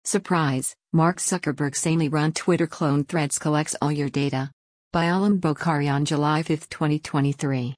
Surprise, Mark Zuckerberg's sanely run Twitter clone Threads collects all your data. By Alam Bokhari on July 5, 2023.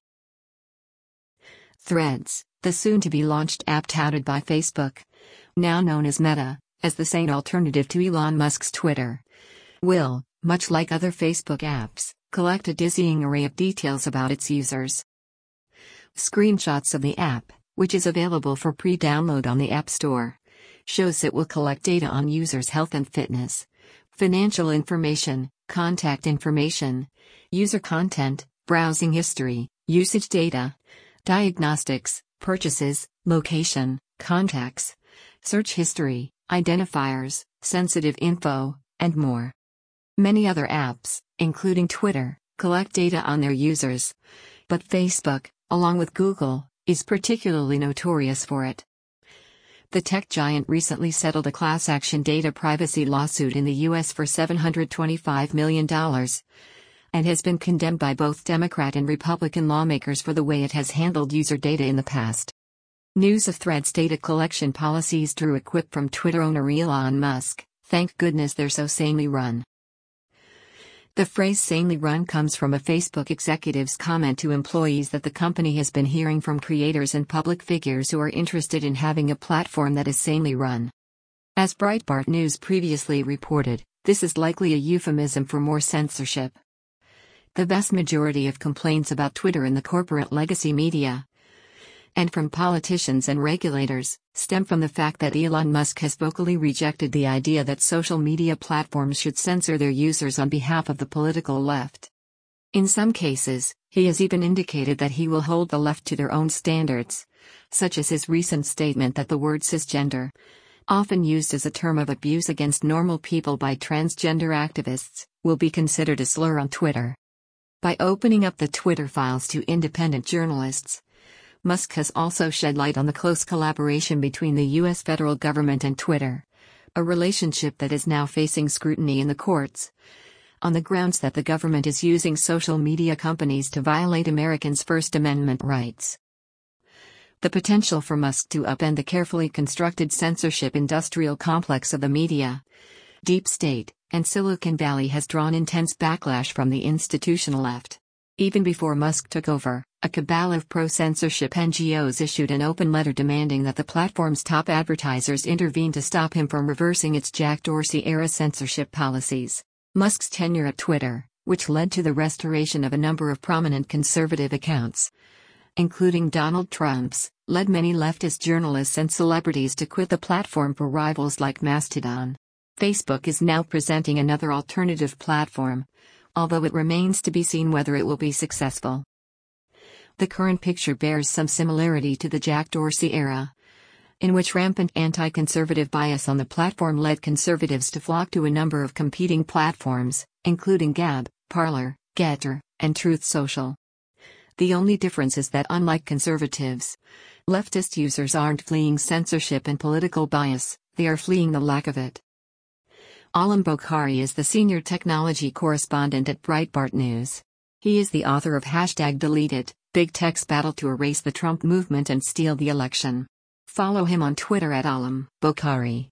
Threads, the soon-to-be-launched app touted by Facebook, now known as Meta, as the sane alternative to Elon Musk's Twitter, will, much like other Facebook apps, collect a dizzying array of details about its users. Screenshots of the app, which is available for pre-download on the App Store, shows it will collect data on users' health and fitness, financial information, contact information, user content, browsing history, usage data, diagnostics, purchases, location, contacts, search history, identifiers, sensitive info, and more. Many other apps, including Twitter, collect data on their users, but Facebook, along with Google, is particularly notorious for it. The tech giant recently settled a class action data privacy lawsuit in the U.S. for $725 million, and has been condemned by both Democrat and Republican lawmakers for the way it has handled user data in the past. News of Threads' data collection policies drew a quip from Twitter owner Elon Musk, "Thank goodness they're so sanely run." The phrase sanely run comes from a Facebook executive's comment to employees that the company has been hearing from creators and public figures who are interested in having a platform that is sanely run. As Breitbart News previously reported, this is likely a euphemism for more censorship. The vast majority of complaints about Twitter in the corporate legacy media, and from politicians and regulators, stem from the fact that Elon Musk has vocally rejected the idea that social media platforms should censor their users on behalf of the political left. In some cases, he has even indicated that he will hold the left to their own standards, such as his recent statement that the word cisgender, often used as a term of abuse against normal people by transgender activists, will be considered a slur on Twitter. By opening up the Twitter files to independent journalists, Musk has also shed light on the close collaboration between the U.S. federal government and Twitter, a relationship that is now facing scrutiny in the courts, on the grounds that the government is using social media companies to violate Americans' First Amendment rights. The potential for Musk to upend the carefully constructed censorship industrial complex of the media, deep state, and Silicon Valley has drawn intense backlash from the institutional left. Even before Musk took over, a cabal of pro-censorship NGOs issued an open letter demanding that the platform's top advertisers intervene to stop him from reversing its Jack Dorsey-era censorship policies. Musk's tenure at Twitter, which led to the restoration of a number of prominent conservative accounts, including Donald Trump's, led many leftist journalists and celebrities to quit the platform for rivals like Mastodon. Facebook is now presenting another alternative platform, although it remains to be seen whether it will be successful. The current picture bears some similarity to the Jack Dorsey era, in which rampant anti-conservative bias on the platform led conservatives to flock to a number of competing platforms, including Gab, Parler, Gettr, and Truth Social. The only difference is that unlike conservatives, leftist users aren't fleeing censorship and political bias, they are fleeing the lack of it. Alam Bokhari is the senior technology correspondent at Breitbart News. He is the author of #DeleteIt, Big Tech's Battle to Erase the Trump Movement and Steal the Election. Follow him on Twitter at Alam Bokhari.